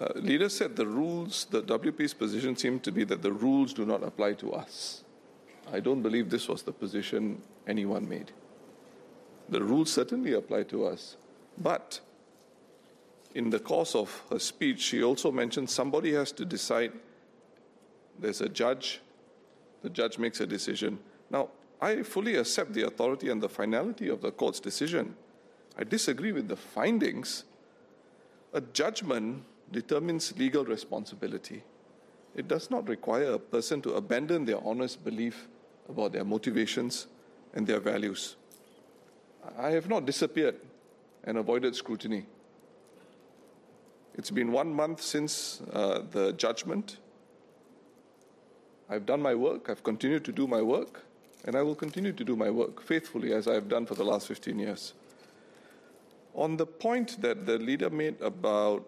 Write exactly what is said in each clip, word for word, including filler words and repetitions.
Uh, leaders said the rules, the W P's position seemed to be that the rules do not apply to us. I don't believe this was the position anyone made. The rules certainly apply to us, but in the course of her speech, she also mentioned somebody has to decide. There's a judge, the judge makes a decision. Now, I fully accept the authority and the finality of the court's decision. I disagree with the findings. A judgment determines legal responsibility. It does not require a person to abandon their honest belief about their motivations and their values. I have not disappeared and avoided scrutiny. It's been one month since uh, the judgment. I've done my work, I've continued to do my work, and I will continue to do my work faithfully as I have done for the last fifteen years. On the point that the leader made about,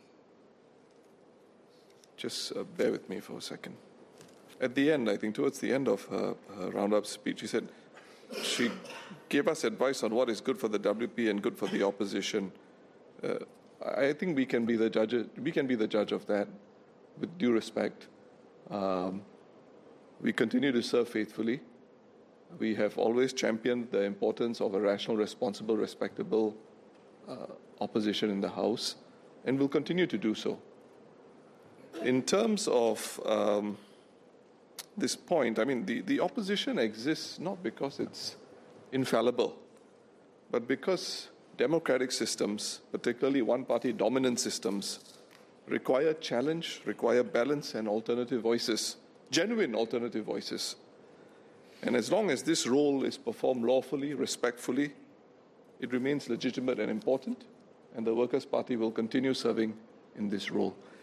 just uh, bear with me for a second. At the end, I think towards the end of her, her roundup speech, she said she gave us advice on what is good for the W P and good for the opposition. Uh, I think we can be the judge. We can be the judge of that, with due respect. Um, we continue to serve faithfully. We have always championed the importance of a rational, responsible, respectable uh, opposition in the House, and will continue to do so. In terms of um, this point, I mean, the, the opposition exists not because it's infallible, but because democratic systems, particularly one-party dominant systems, require challenge, require balance and alternative voices, genuine alternative voices. And as long as this role is performed lawfully, respectfully, it remains legitimate and important, and the Workers' Party will continue serving in this role.